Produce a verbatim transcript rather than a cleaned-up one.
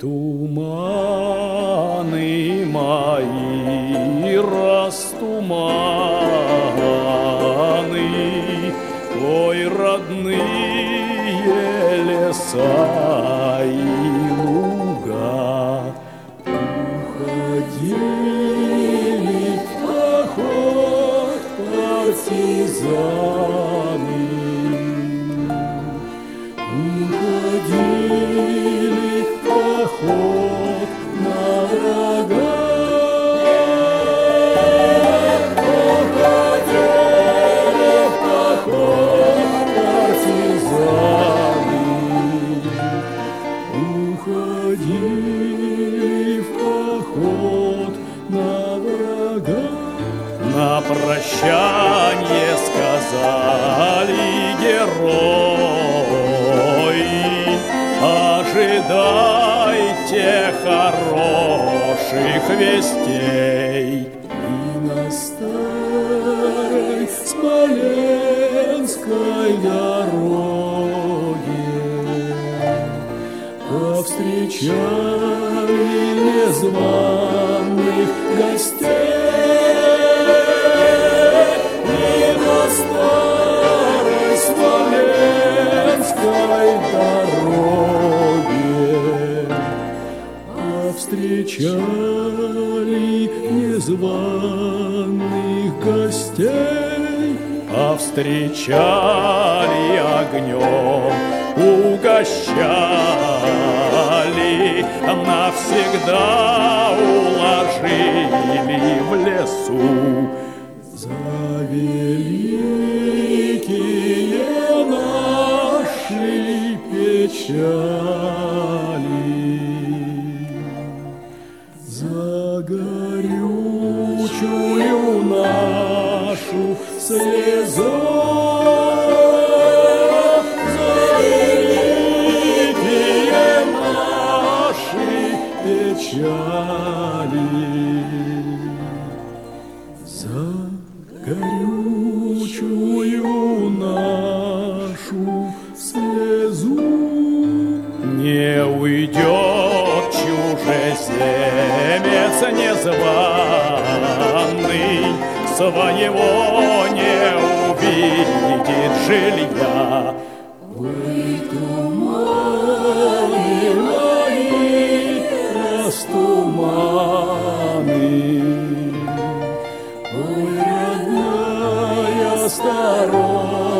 туманы мои, растуманы, ой, родные леса и луга. Уходили в поход партизаны, уходили в поход на врага. Уходили в поход партизаны, уходили в поход на врага. На прощанье сказали герои: ожидайте хороших вестей. И на старой Смоленской дороге повстречали незваных гостей. И на старой Смоленской дороге повстречали незваных гостей, повстречали огнем, угощали, навсегда уложили в лесу. За великие наши печали, за горючую нашу слезу, за великие наши печали, за горючую нашу слезу. Не уйдет чужеземец незваный, своего не увидит жилья. Вы туманы мои, растуманы, ой, родная сторона.